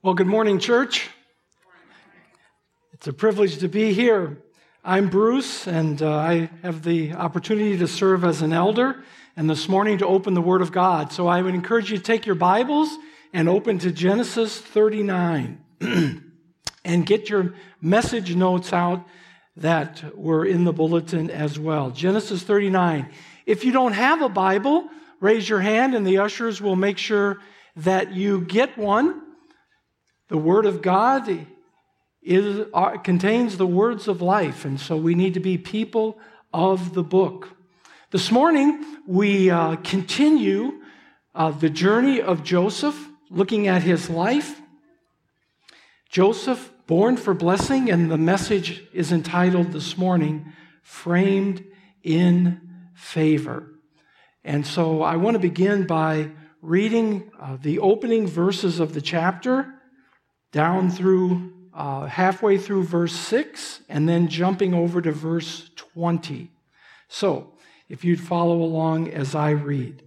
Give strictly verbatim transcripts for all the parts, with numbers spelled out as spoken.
Well, good morning, church. It's a privilege to be here. I'm Bruce, and uh, I have the opportunity to serve as an elder, and this morning to open the Word of God. So I would encourage you to take your Bibles and open to Genesis thirty-nine and get your message notes out that were in the bulletin as well. Genesis thirty-nine. If you don't have a Bible, raise your hand, and the ushers will make sure that you get one. The Word of God is, uh, contains the words of life, and so we need to be people of the book. This morning, we uh, continue uh, the journey of Joseph, looking at his life. Joseph, born for blessing, and the message is entitled this morning, Framed in Favor. And so I want to begin by reading uh, the opening verses of the chapter, down through uh, halfway through verse six, and then jumping over to verse twenty. So, if you'd follow along as I read.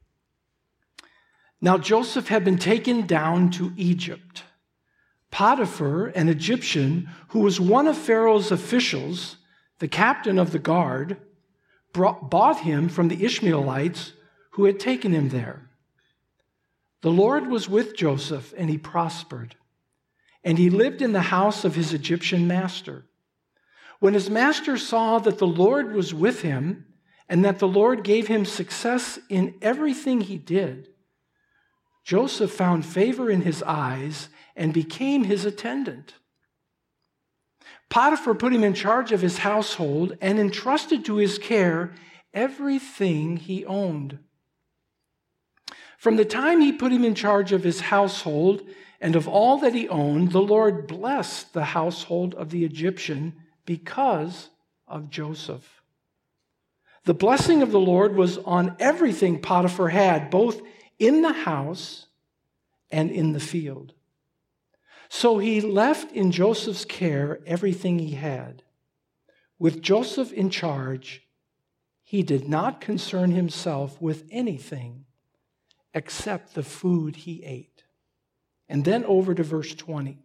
Now Joseph had been taken down to Egypt. Potiphar, an Egyptian, who was one of Pharaoh's officials, the captain of the guard, brought, bought him from the Ishmaelites who had taken him there. The Lord was with Joseph, and he prospered. And he lived in the house of his Egyptian master. When his master saw that the Lord was with him and that the Lord gave him success in everything he did, Joseph found favor in his eyes and became his attendant. Potiphar put him in charge of his household and entrusted to his care everything he owned. From the time he put him in charge of his household and of all that he owned, the Lord blessed the household of the Egyptian because of Joseph. The blessing of the Lord was on everything Potiphar had, both in the house and in the field. So he left in Joseph's care everything he had. With Joseph in charge, he did not concern himself with anything except the food he ate. And then over to verse twenty.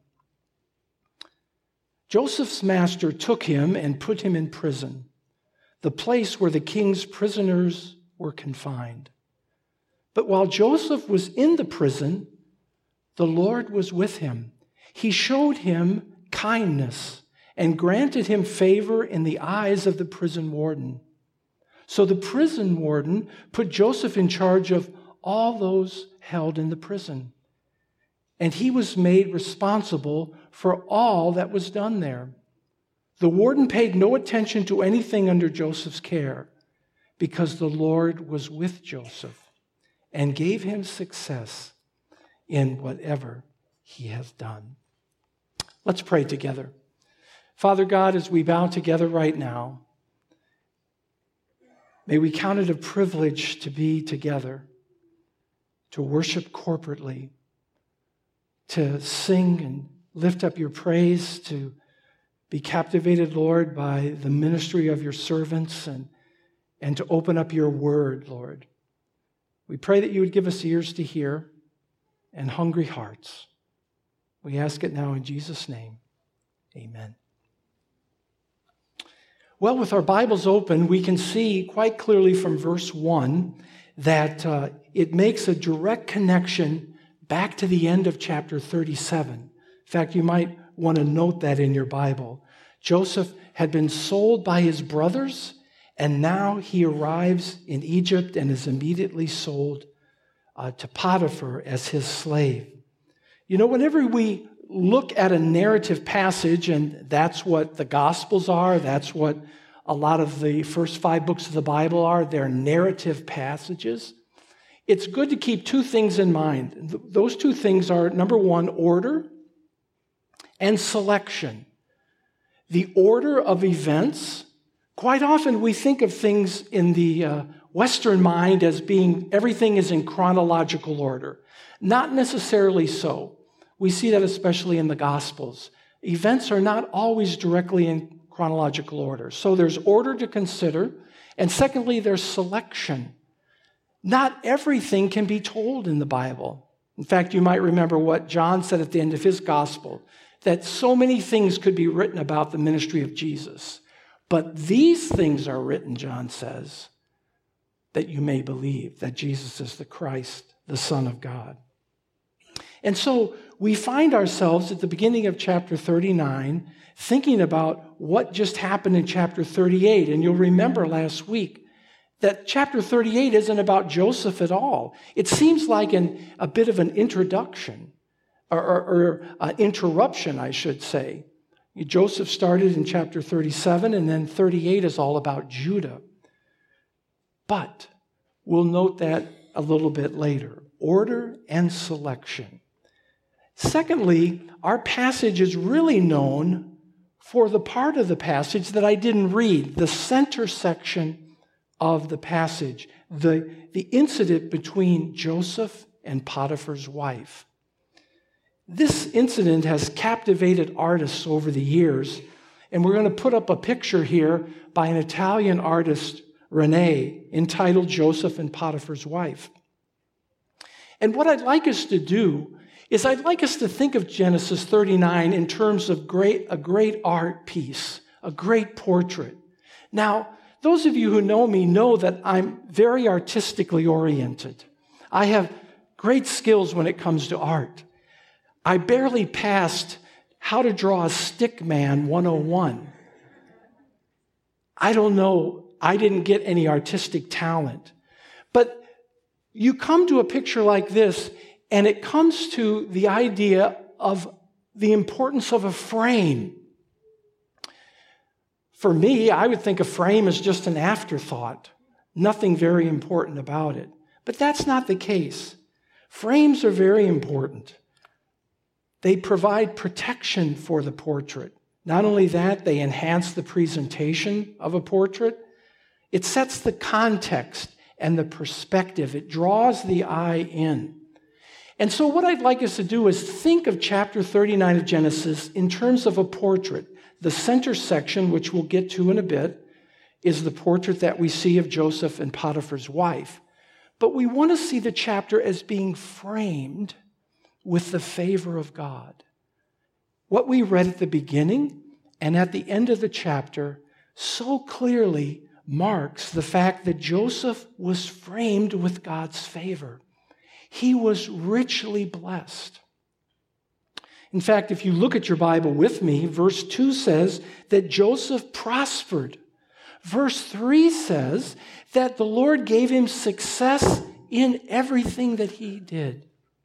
Joseph's master took him and put him in prison, the place where the king's prisoners were confined. But while Joseph was in the prison, the Lord was with him. He showed him kindness and granted him favor in the eyes of the prison warden. So the prison warden put Joseph in charge of all those held in the prison. And he was made responsible for all that was done there. The warden paid no attention to anything under Joseph's care because the Lord was with Joseph and gave him success in whatever he has done. Let's pray together. Father God, as we bow together right now, may we count it a privilege to be together, to worship corporately, to sing and lift up your praise, to be captivated, Lord, by the ministry of your servants, and, and to open up your word, Lord. We pray that you would give us ears to hear and hungry hearts. We ask it now in Jesus' name. Amen. Well, with our Bibles open, we can see quite clearly from verse one that uh, it makes a direct connection back to the end of chapter thirty-seven. In fact, you might want to note that in your Bible. Joseph had been sold by his brothers, and now he arrives in Egypt and is immediately sold uh, to Potiphar as his slave. You know, whenever we look at a narrative passage, and that's what the Gospels are, that's what a lot of the first five books of the Bible are, they're narrative passages. It's good to keep two things in mind. Those two things are, number one, order and selection. The order of events, quite often we think of things in the uh, Western mind as being, everything is in chronological order. Not necessarily so. We see that especially in the Gospels. Events are not always directly in chronological order. So there's order to consider, and secondly, there's selection. Not everything can be told in the Bible. In fact, you might remember what John said at the end of his gospel, that so many things could be written about the ministry of Jesus. But these things are written, John says, that you may believe that Jesus is the Christ, the Son of God. And so we find ourselves at the beginning of chapter thirty-nine thinking about what just happened in chapter thirty-eight. And you'll remember last week that chapter thirty-eight isn't about Joseph at all. It seems like an, a bit of an introduction, or, or, or uh, interruption, I should say. Joseph started in chapter thirty-seven, and then thirty-eight is all about Judah. But we'll note that a little bit later. Order and selection. Secondly, our passage is really known for the part of the passage that I didn't read, the center section of the passage, the, the incident between Joseph and Potiphar's wife. This incident has captivated artists over the years, and we're going to put up a picture here by an Italian artist, Rene, entitled Joseph and Potiphar's Wife. And what I'd like us to do is I'd like us to think of Genesis thirty-nine in terms of great, a great art piece, a great portrait. Now, those of you who know me know that I'm very artistically oriented. I have great skills when it comes to art. I barely passed How to Draw a Stick Man one oh one. I don't know, I didn't get any artistic talent. But you come to a picture like this, and it comes to the idea of the importance of a frame. For me, I would think a frame is just an afterthought, nothing very important about it. But that's not the case. Frames are very important. They provide protection for the portrait. Not only that, they enhance the presentation of a portrait. It sets the context and the perspective. It draws the eye in. And so what I'd like us to do is think of chapter thirty-nine of Genesis in terms of a portrait. The center section, which we'll get to in a bit, is the portrait that we see of Joseph and Potiphar's wife. But we want to see the chapter as being framed with the favor of God. What we read at the beginning and at the end of the chapter so clearly marks the fact that Joseph was framed with God's favor. He was richly blessed. In fact, if you look at your Bible with me, verse two says that Joseph prospered. Verse three says that the Lord gave him success in everything that he did.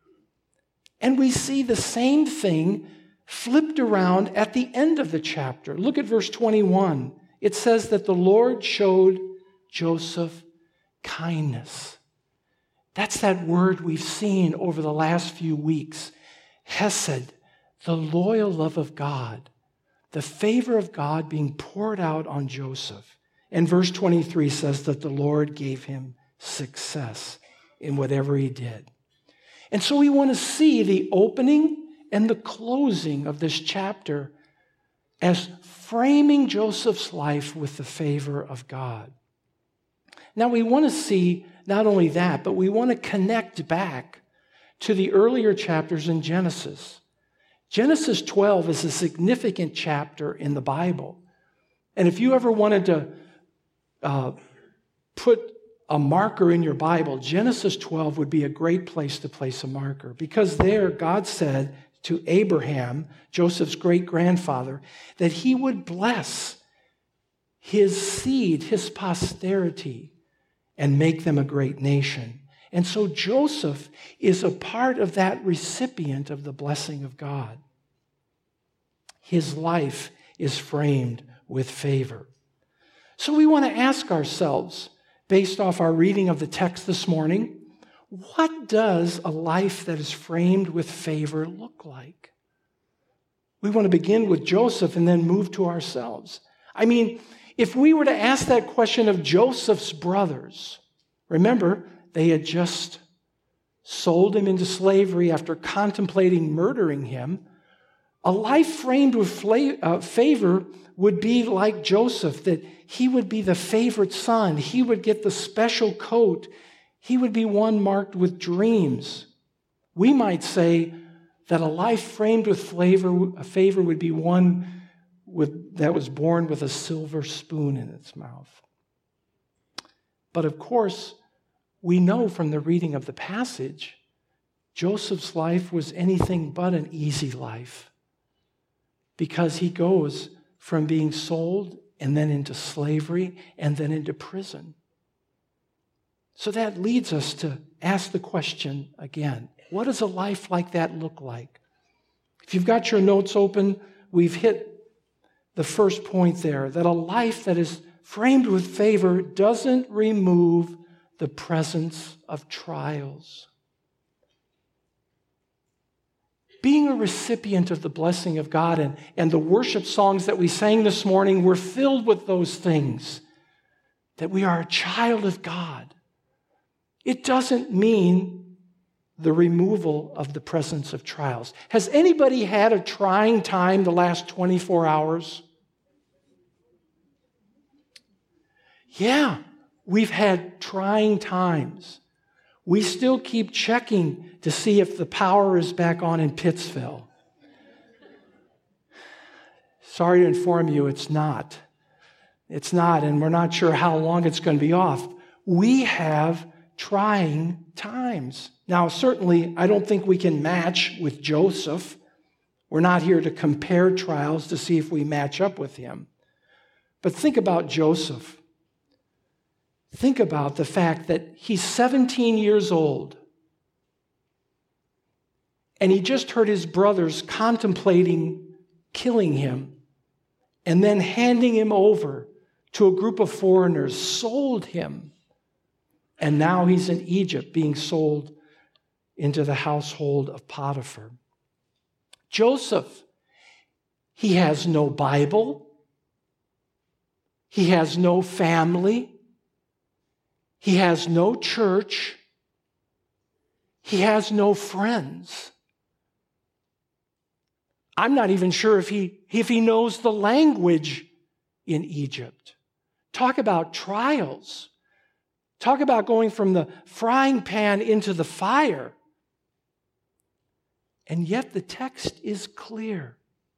And we see the same thing flipped around at the end of the chapter. Look at verse twenty-one. It says that the Lord showed Joseph kindness. That's that word we've seen over the last few weeks. Hesed, the loyal love of God, the favor of God being poured out on Joseph. And verse twenty-three says that the Lord gave him success in whatever he did. And so we want to see the opening and the closing of this chapter as framing Joseph's life with the favor of God. Now we want to see not only that, but we want to connect back to the earlier chapters in Genesis. Genesis twelve is a significant chapter in the Bible. And if you ever wanted to uh, put a marker in your Bible, Genesis twelve would be a great place to place a marker, because there God said to Abraham, Joseph's great-grandfather, that he would bless his seed, his posterity, and make them a great nation. And so Joseph is a part of that recipient of the blessing of God. His life is framed with favor. So we want to ask ourselves, based off our reading of the text this morning, what does a life that is framed with favor look like? We want to begin with Joseph and then move to ourselves. I mean, if we were to ask that question of Joseph's brothers, remember, they had just sold him into slavery after contemplating murdering him. A life framed with favor would be like Joseph, that he would be the favorite son. He would get the special coat. He would be one marked with dreams. We might say that a life framed with flavor, a favor would be one with, that was born with a silver spoon in its mouth. But of course, we know from the reading of the passage, Joseph's life was anything but an easy life, because he goes from being sold and then into slavery and then into prison. So that leads us to ask the question again, what does a life like that look like? If you've got your notes open, we've hit the first point there, that a life that is framed with favor doesn't remove the presence of trials. Being a recipient of the blessing of God, and, and the worship songs that we sang this morning were filled with those things, that we are a child of God. It doesn't mean the removal of the presence of trials. Has anybody had a trying time the last twenty-four hours? Yeah, we've had trying times. We still keep checking to see if the power is back on in Pittsville. Sorry to inform you, it's not. It's not, and we're not sure how long it's going to be off. We have trying times. Now, certainly, I don't think we can match with Joseph. We're not here to compare trials to see if we match up with him. But think about Joseph. Think about the fact that he's seventeen years old, and he just heard his brothers contemplating killing him and then handing him over to a group of foreigners, sold him. And now he's in Egypt being sold into the household of Potiphar. Joseph, he has no Bible. He has no family. He has no church. He has no friends. I'm not even sure if he, if he knows the language in Egypt. Talk about trials. Talk about going from the frying pan into the fire. And yet the text is clear.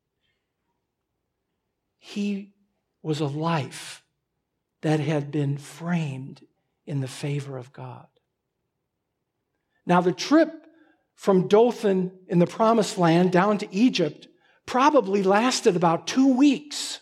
He was a life that had been framed in the favor of God. Now, the trip from Dothan in the Promised Land down to Egypt probably lasted about two weeks.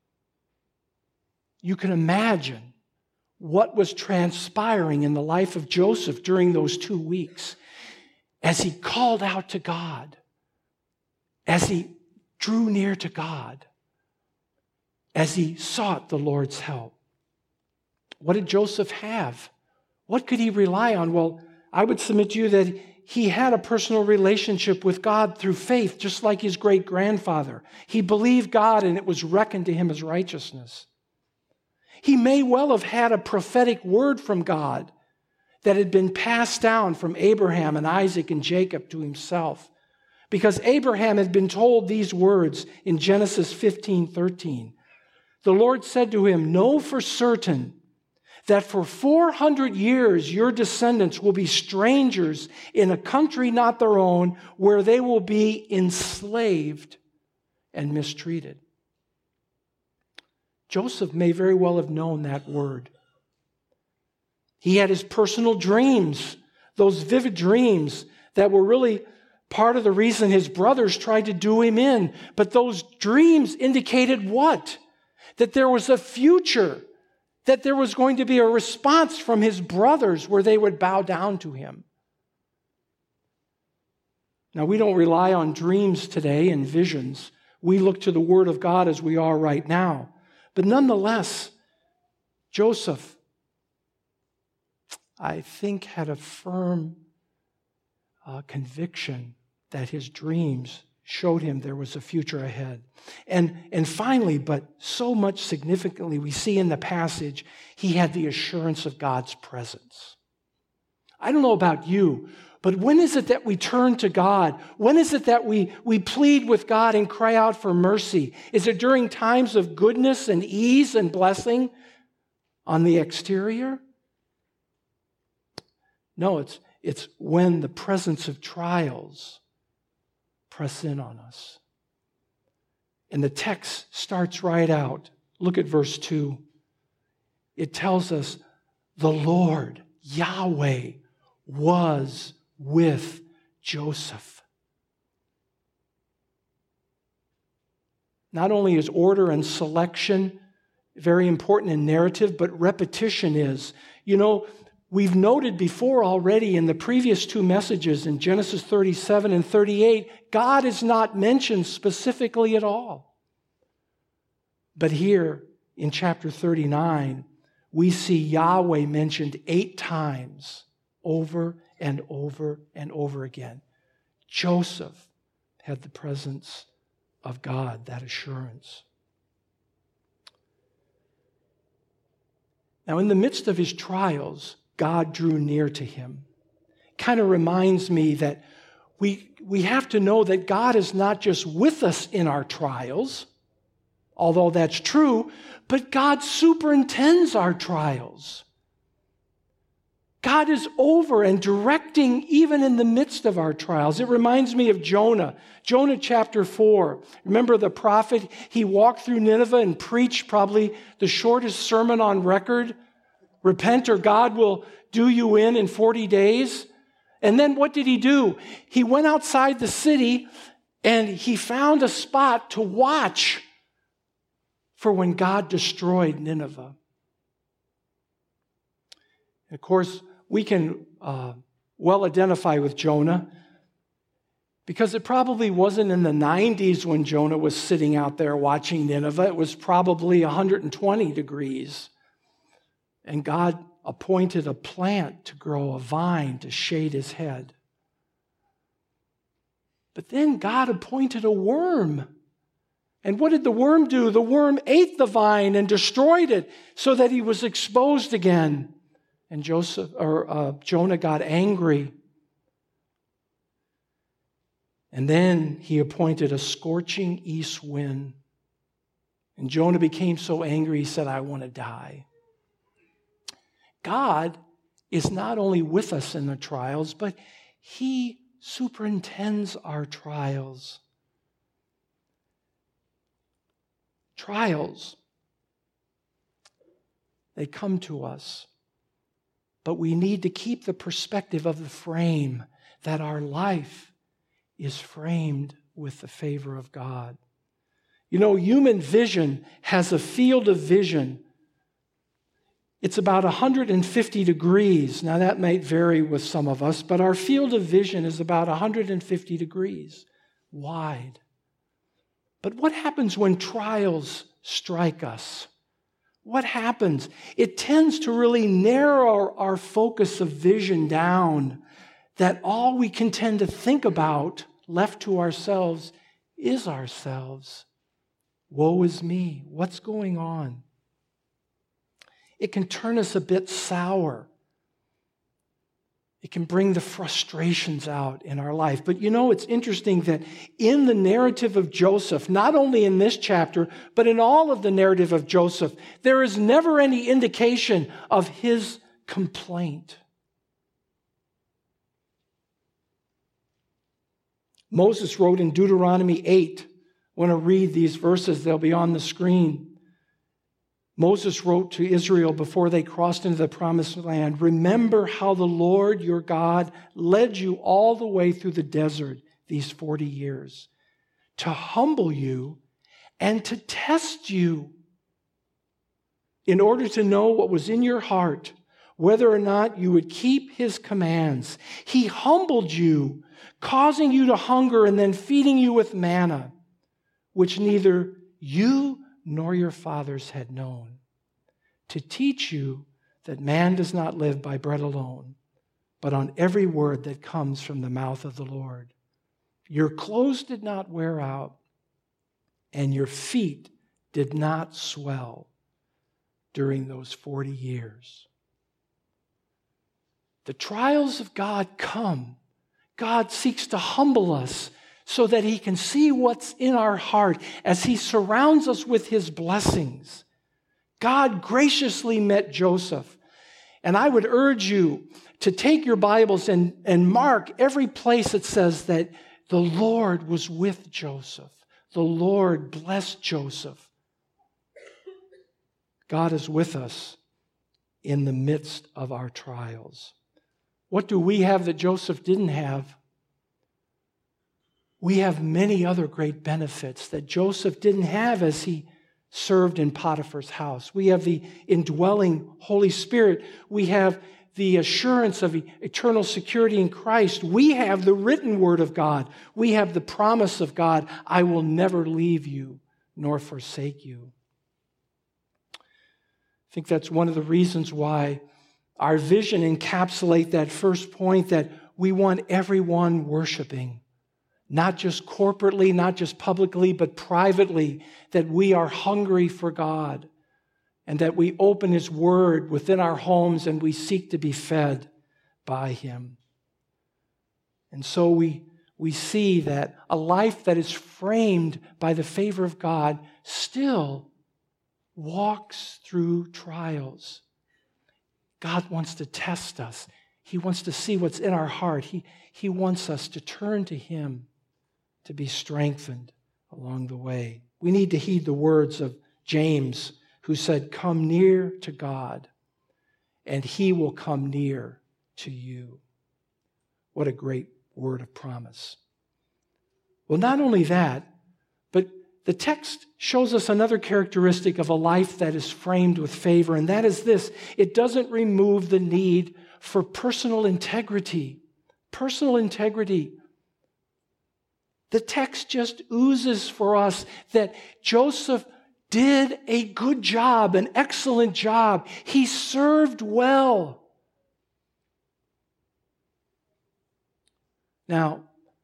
You can imagine what was transpiring in the life of Joseph during those two weeks as he called out to God, as he drew near to God, as he sought the Lord's help. What did Joseph have? What could he rely on? Well, I would submit to you that he had a personal relationship with God through faith, just like his great-grandfather. He believed God, and it was reckoned to him as righteousness. He may well have had a prophetic word from God that had been passed down from Abraham and Isaac and Jacob to himself, because Abraham had been told these words in Genesis fifteen thirteen. The Lord said to him, "Know for certain that for four hundred years your descendants will be strangers in a country not their own, where they will be enslaved and mistreated." Joseph may very well have known that word. He had his personal dreams, those vivid dreams that were really part of the reason his brothers tried to do him in. But those dreams indicated what? That there was a future, that there was going to be a response from his brothers where they would bow down to him. Now, we don't rely on dreams today and visions. We look to the Word of God as we are right now. But nonetheless, Joseph, I think, had a firm uh, conviction that his dreams showed him there was a future ahead. And, and finally, but so much significantly, we see in the passage, he had the assurance of God's presence. I don't know about you, but when is it that we turn to God? When is it that we, we plead with God and cry out for mercy? Is it during times of goodness and ease and blessing on the exterior? No, it's, It's when the presence of trials press in on us. And the text starts right out. Look at verse two. It tells us the Lord, Yahweh, was with Joseph. Not only is order and selection very important in narrative, but repetition is. You know, we've noted before already in the previous two messages in Genesis thirty-seven and thirty-eight, God is not mentioned specifically at all. But here in chapter thirty-nine, we see Yahweh mentioned eight times over and over and over again. Joseph had the presence of God, that assurance. Now, in the midst of his trials, God drew near to him. Kind of reminds me that we, we have to know that God is not just with us in our trials, although that's true, but God superintends our trials. God is over and directing even in the midst of our trials. It reminds me of Jonah. Jonah chapter four. Remember the prophet? He walked through Nineveh and preached probably the shortest sermon on record. Repent or God will do you in in forty days. And then what did he do? He went outside the city and he found a spot to watch for when God destroyed Nineveh. And of course, we can uh, well identify with Jonah because it probably wasn't in the nineties when Jonah was sitting out there watching Nineveh. It was probably one hundred twenty degrees. And God appointed a plant to grow, a vine to shade his head. But then God appointed a worm. And what did the worm do? The worm ate the vine and destroyed it so that he was exposed again. And Joseph or uh, Jonah got angry. And then he appointed a scorching east wind. And Jonah became so angry, he said, I want to die. God is not only with us in the trials, but he superintends our trials. Trials, they come to us. But we need to keep the perspective of the frame that our life is framed with the favor of God. You know, human vision has a field of vision. It's about one hundred fifty degrees. Now, that might vary with some of us, but our field of vision is about one hundred fifty degrees wide. But what happens when trials strike us? What happens? It tends to really narrow our focus of vision down, that all we can tend to think about, left to ourselves, is ourselves. Woe is me. What's going on? It can turn us a bit sour. It can bring the frustrations out in our life. But you know, it's interesting that in the narrative of Joseph, not only in this chapter, but in all of the narrative of Joseph, there is never any indication of his complaint. Moses wrote in Deuteronomy eight, I want to read these verses, they'll be on the screen. Moses wrote to Israel before they crossed into the promised land, remember how the Lord your God led you all the way through the desert these forty years to humble you and to test you in order to know what was in your heart, whether or not you would keep his commands. He humbled you, causing you to hunger and then feeding you with manna, which neither you nor your fathers had known, to teach you that man does not live by bread alone, but on every word that comes from the mouth of the Lord. Your clothes did not wear out, and your feet did not swell during those forty years. The trials of God come. God seeks to humble us so that he can see what's in our heart as he surrounds us with his blessings. God graciously met Joseph, And I would urge you to take your Bibles and, and mark every place it says that the Lord was with Joseph. The Lord blessed Joseph. God is with us in the midst of our trials. What do we have that Joseph didn't have? We have many other great benefits that Joseph didn't have as he served in Potiphar's house. We have the indwelling Holy Spirit. We have the assurance of eternal security in Christ. We have the written word of God. We have the promise of God, I will never leave you nor forsake you. I think that's one of the reasons why our vision encapsulates that first point, that we want everyone worshiping. Not just corporately, not just publicly, but privately, that we are hungry for God and that we open His Word within our homes and we seek to be fed by Him. And so we, we see that a life that is framed by the favor of God still walks through trials. God wants to test us. He wants to see what's in our heart. He, he wants us to turn to Him, to be strengthened along the way. We need to heed the words of James, who said, come near to God, and He will come near to you. What a great word of promise. Well, not only that, but the text shows us another characteristic of a life that is framed with favor, and that is this: it doesn't remove the need for personal integrity. Personal integrity. The text just oozes for us that Joseph did a good job, an excellent job. He served well. Now,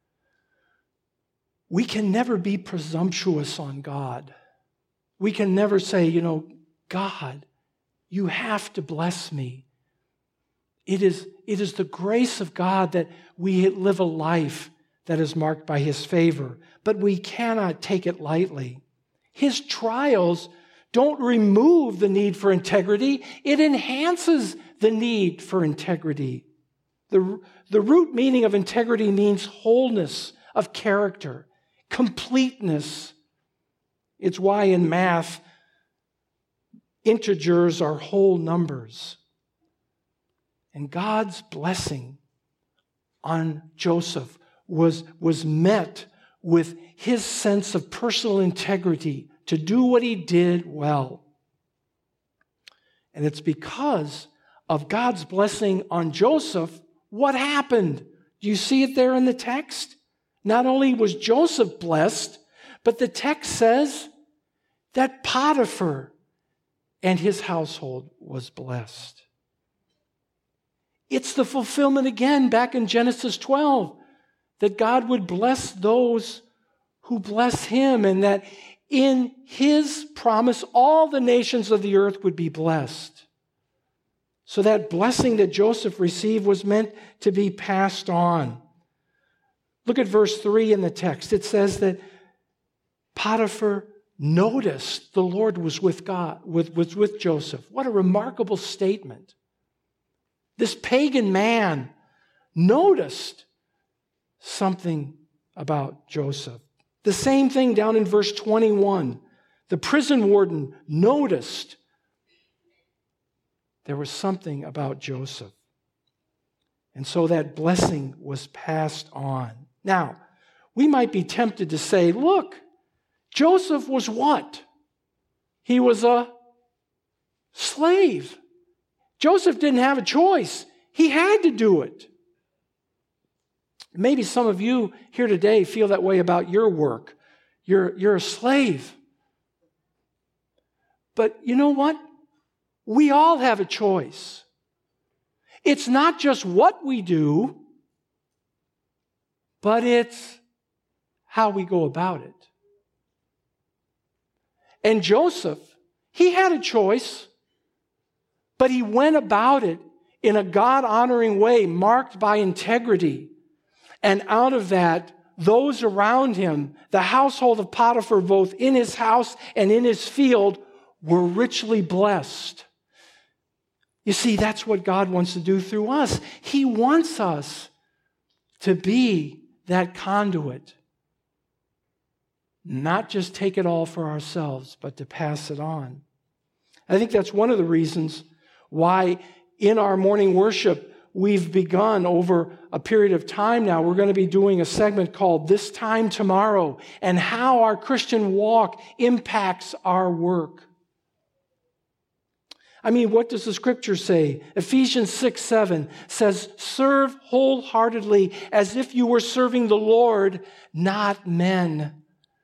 we can never be presumptuous on God. We can never say, you know, God, you have to bless me. It is, it is the grace of God that we live a life that is marked by His favor, but we cannot take it lightly. His trials don't remove the need for integrity. It enhances the need for integrity. The, the root meaning of integrity means wholeness of character, completeness. It's why in math, integers are whole numbers. And God's blessing on Joseph was, was met with his sense of personal integrity to do what he did well. And it's because of God's blessing on Joseph, what happened? Do you see it there in the text? Not only was Joseph blessed, but the text says that Potiphar and his household was blessed. It's the fulfillment again back in Genesis twelve that God would bless those who bless Him, and that in His promise all the nations of the earth would be blessed. So that blessing that Joseph received was meant to be passed on. Look at verse three in the text. It says that Potiphar noticed the Lord was with God, with, was with Joseph. What a remarkable statement. This pagan man noticed something about Joseph. The same thing down in verse twenty-one. The prison warden noticed there was something about Joseph. And so that blessing was passed on. Now, we might be tempted to say, look, Joseph was what? He was a slave. Joseph didn't have a choice. He had to do it. Maybe some of you here today feel that way about your work. You're, you're a slave. But you know what? We all have a choice. It's not just what we do, but it's how we go about it. And Joseph, he had a choice, but he went about it in a God-honoring way, marked by integrity. And out of that, those around him, the household of Potiphar, both in his house and in his field, were richly blessed. You see, that's what God wants to do through us. He wants us to be that conduit. Not just take it all for ourselves, but to pass it on. I think that's one of the reasons why in our morning worship, we've begun over a period of time now, we're going to be doing a segment called This Time Tomorrow, and how our Christian walk impacts our work. I mean, what does the scripture say? Ephesians six seven says, serve wholeheartedly as if you were serving the Lord, not men.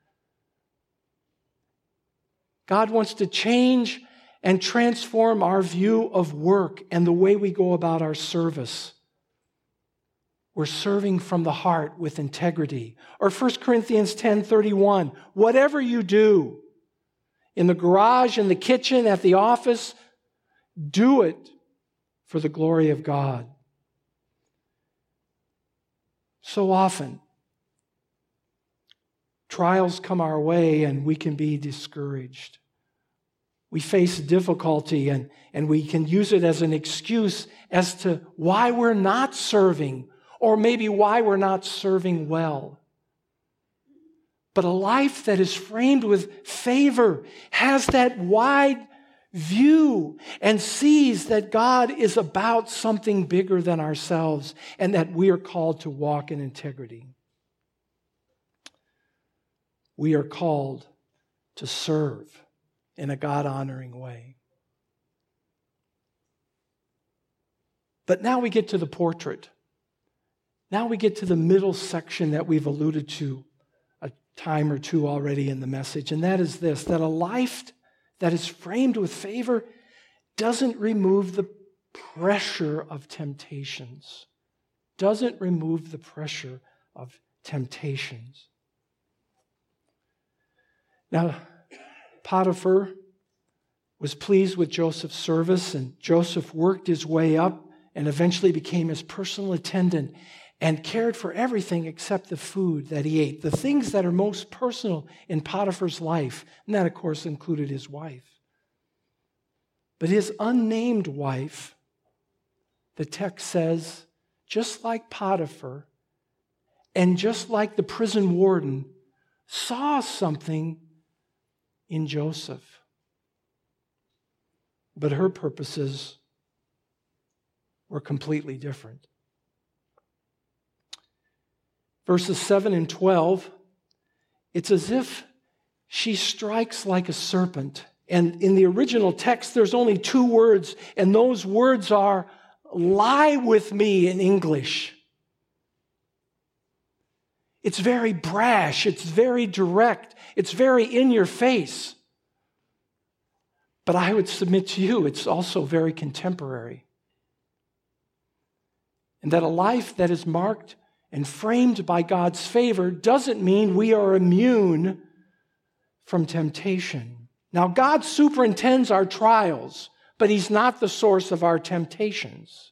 God wants to change and transform our view of work and the way we go about our service. We're serving from the heart with integrity. Or First Corinthians ten thirty-one, whatever you do, in the garage, in the kitchen, at the office, do it for the glory of God. So often, trials come our way and we can be discouraged. We face difficulty and, and we can use it as an excuse as to why we're not serving, or maybe why we're not serving well. But a life that is framed with favor has that wide view and sees that God is about something bigger than ourselves and that we are called to walk in integrity. We are called to serve in a God-honoring way. But now we get to the portrait. Now we get to the middle section that we've alluded to a time or two already in the message, and that is this, that a life that is framed with favor doesn't remove the pressure of temptations. Doesn't remove the pressure of temptations. Now, Potiphar was pleased with Joseph's service, and Joseph worked his way up and eventually became his personal attendant and cared for everything except the food that he ate, the things that are most personal in Potiphar's life. And that, of course, included his wife. But his unnamed wife, the text says, just like Potiphar and just like the prison warden, saw something in Joseph. But her purposes were completely different. Verses seven and twelve, it's as if she strikes like a serpent. And in the original text, there's only two words, and those words are, lie with me in English. It's very brash, it's very direct, it's very in your face. But I would submit to you, it's also very contemporary. And that a life that is marked and framed by God's favor doesn't mean we are immune from temptation. Now, God superintends our trials, but He's not the source of our temptations.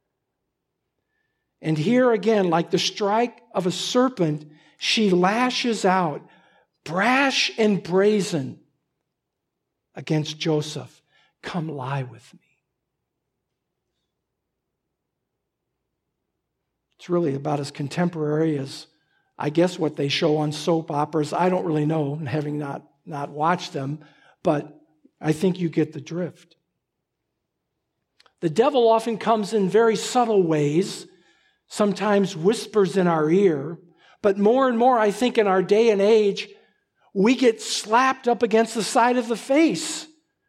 And here again, like the strike of a serpent, she lashes out, brash and brazen, against Joseph. Come lie with me. It's really about as contemporary as, I guess, what they show on soap operas. I don't really know, having not, not watched them, but I think you get the drift. The devil often comes in very subtle ways, sometimes whispers in our ear, but more and more, I think, in our day and age, we get slapped up against the side of the face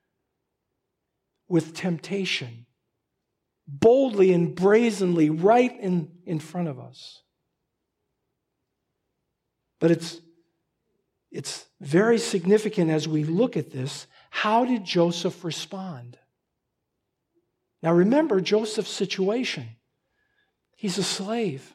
with temptation, boldly and brazenly right in, in front of us. But it's, it's very significant as we look at this. How did Joseph respond? Now remember Joseph's situation. He's a slave.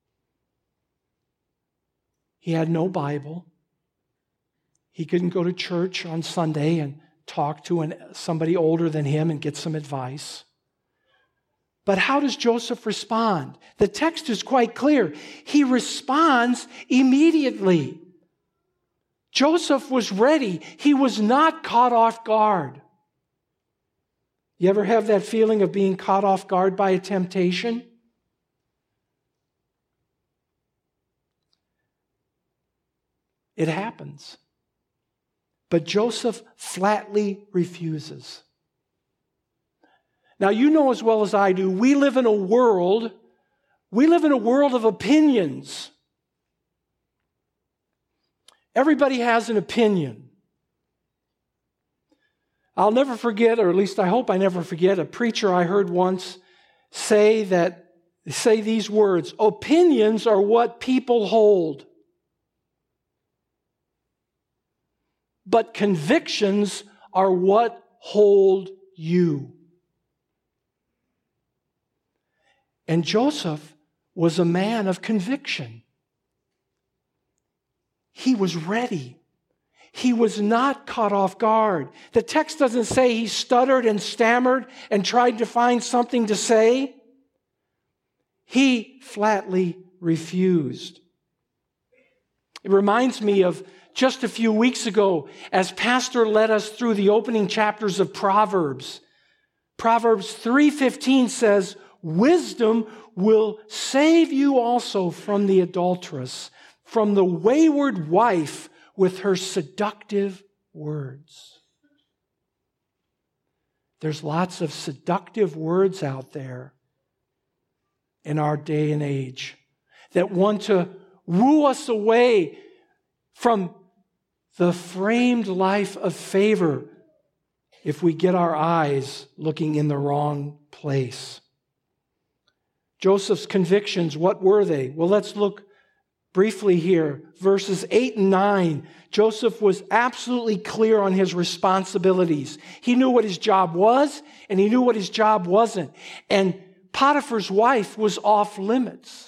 He had no Bible. He couldn't go to church on Sunday and talk to an, somebody older than him and get some advice. But how does Joseph respond? The text is quite clear. He responds immediately. Joseph was ready. He was not caught off guard. You ever have that feeling of being caught off guard by a temptation? It happens. But Joseph flatly refuses. Now, you know as well as I do, we live in a world, we live in a world of opinions. Everybody has an opinion. I'll never forget, or at least I hope I never forget, a preacher I heard once say that, say these words, opinions are what people hold, but convictions are what hold you. And Joseph was a man of conviction. He was ready. He was not caught off guard. The text doesn't say he stuttered and stammered and tried to find something to say. He flatly refused. It reminds me of just a few weeks ago as Pastor led us through the opening chapters of Proverbs. Proverbs three fifteen says, wisdom will save you also from the adulteress, from the wayward wife with her seductive words. There's lots of seductive words out there in our day and age that want to woo us away from the framed life of favor if we get our eyes looking in the wrong place. Joseph's convictions, what were they? Well, let's look briefly here. Verses eight and nine. Joseph was absolutely clear on his responsibilities. He knew what his job was, and he knew what his job wasn't. And Potiphar's wife was off limits.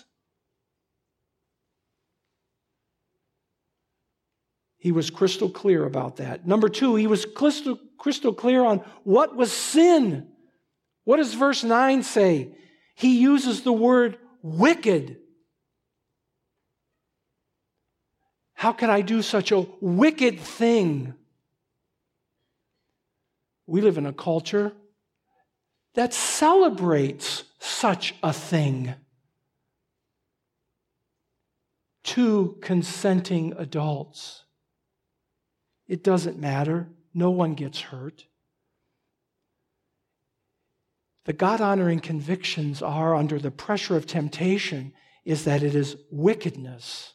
He was crystal clear about that. Number two, he was crystal, crystal clear on what was sin. What does verse nine say? He uses the word wicked. How can I do such a wicked thing? We live in a culture that celebrates such a thing. Two consenting adults. It doesn't matter. No one gets hurt. The God-honoring convictions are, under the pressure of temptation, is that it is wickedness.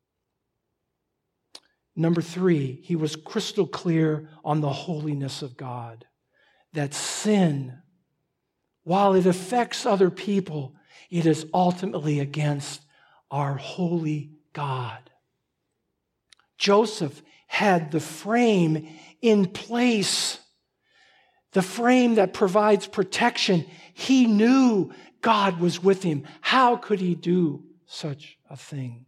Number three, he was crystal clear on the holiness of God. That sin, while it affects other people, it is ultimately against our holy God. Joseph had the frame in place, the frame that provides protection. He knew God was with him. How could he do such a thing?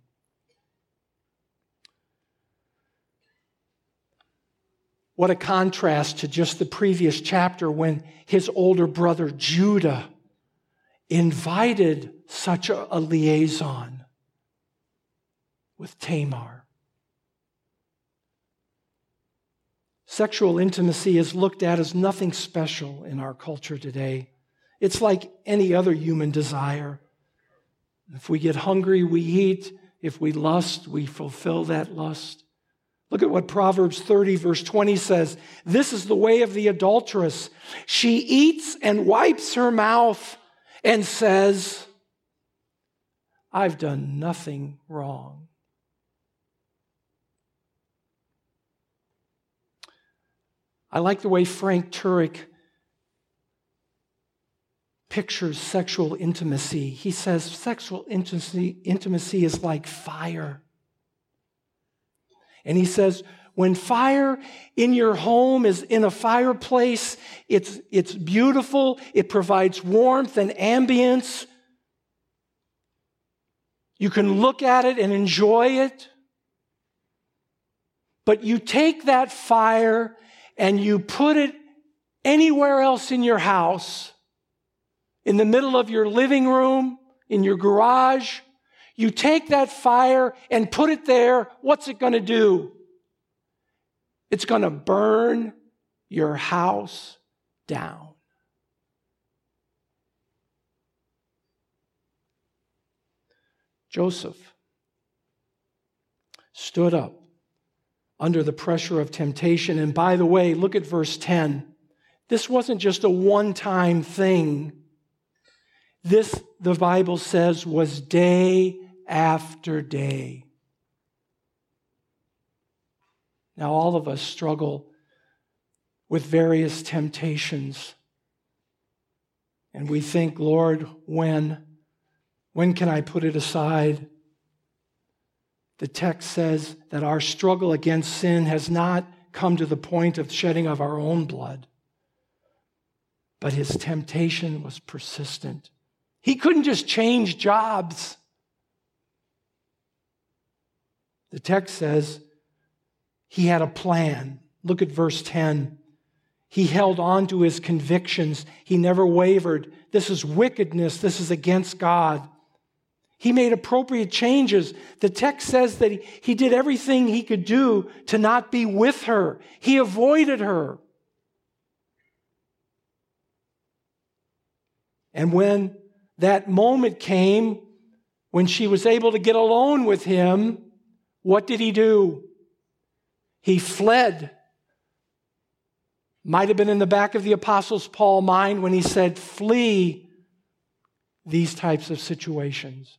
What a contrast to just the previous chapter when his older brother Judah invited such a, a liaison with Tamar. Sexual intimacy is looked at as nothing special in our culture today. It's like any other human desire. If we get hungry, we eat. If we lust, we fulfill that lust. Look at what Proverbs thirty, verse twenty says. This is the way of the adulteress. She eats and wipes her mouth and says, I've done nothing wrong. I like the way Frank Turek pictures sexual intimacy. He says sexual intimacy, intimacy is like fire. And he says, when fire in your home is in a fireplace, it's, it's beautiful, it provides warmth and ambience. You can look at it and enjoy it. But you take that fire and you put it anywhere else in your house, in the middle of your living room, in your garage. You take that fire and put it there. What's it going to do? It's going to burn your house down. Joseph stood up under the pressure of temptation. And by the way, look at verse ten. This wasn't just a one-time thing. This, the Bible says, was day after day. Now, all of us struggle with various temptations. And we think, Lord, when? When can I put it aside? The text says that our struggle against sin has not come to the point of shedding of our own blood, but his temptation was persistent. He couldn't just change jobs. The text says he had a plan. Look at verse ten. He held on to his convictions. He never wavered. This is wickedness. This is against God. He made appropriate changes. The text says that he, he did everything he could do to not be with her. He avoided her. And when that moment came, when she was able to get alone with him, what did he do? He fled. Might have been in the back of the Apostle Paul's mind when he said, flee these types of situations.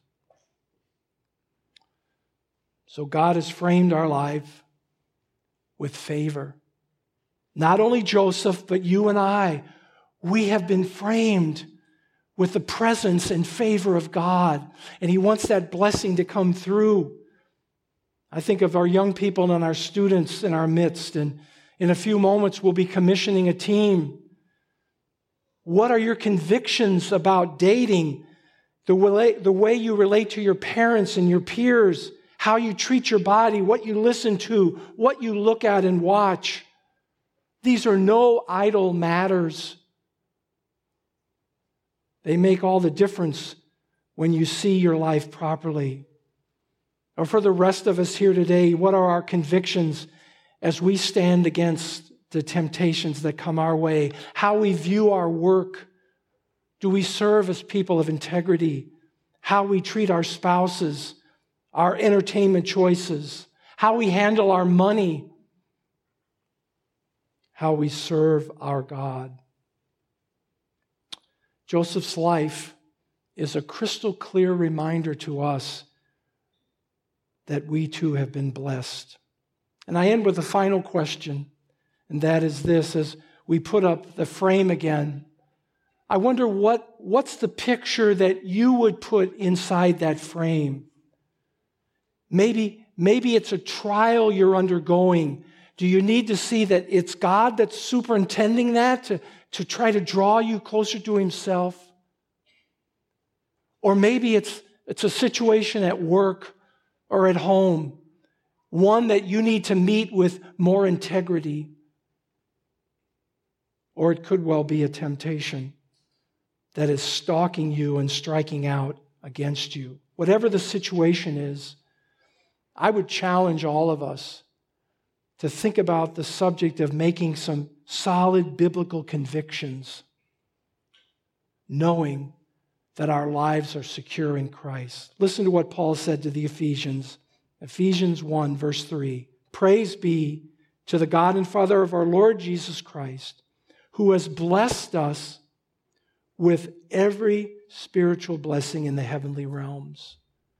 So God has framed our life with favor. Not only Joseph, but you and I, we have been framed with the presence and favor of God. And he wants that blessing to come through. I think of our young people and our students in our midst, and in a few moments we'll be commissioning a team. What are your convictions about dating, the way, the way you relate to your parents and your peers, how you treat your body, what you listen to, what you look at and watch? These are no idle matters. They make all the difference when you see your life properly. Or for the rest of us here today, what are our convictions as we stand against the temptations that come our way? How we view our work? Do we serve as people of integrity? How we treat our spouses, our entertainment choices, how we handle our money, how we serve our God. Joseph's life is a crystal clear reminder to us that we too have been blessed. And I end with a final question, and that is this: as we put up the frame again, I wonder what, what's the picture that you would put inside that frame? Maybe, maybe it's a trial you're undergoing. Do you need to see that it's God that's superintending that to, to try to draw you closer to himself? Or maybe it's, it's a situation at work or at home, one that you need to meet with more integrity. Or it could well be a temptation that is stalking you and striking out against you. Whatever the situation is, I would challenge all of us to think about the subject of making some solid biblical convictions, knowing that our lives are secure in Christ. Listen to what Paul said to the Ephesians. Ephesians one, verse three. Praise be to the God and Father of our Lord Jesus Christ, who has blessed us with every spiritual blessing in the heavenly realms.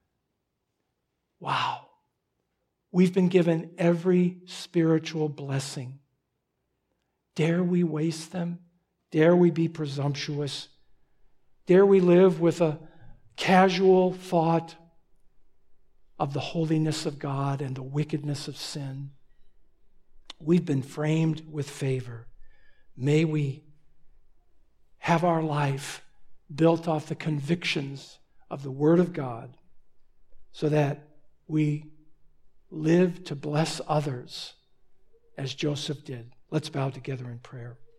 Wow. We've been given every spiritual blessing. Dare we waste them? Dare we be presumptuous? Dare we live with a casual thought of the holiness of God and the wickedness of sin? We've been framed with favor. May we have our life built off the convictions of the Word of God so that we live to bless others as Joseph did. Let's bow together in prayer.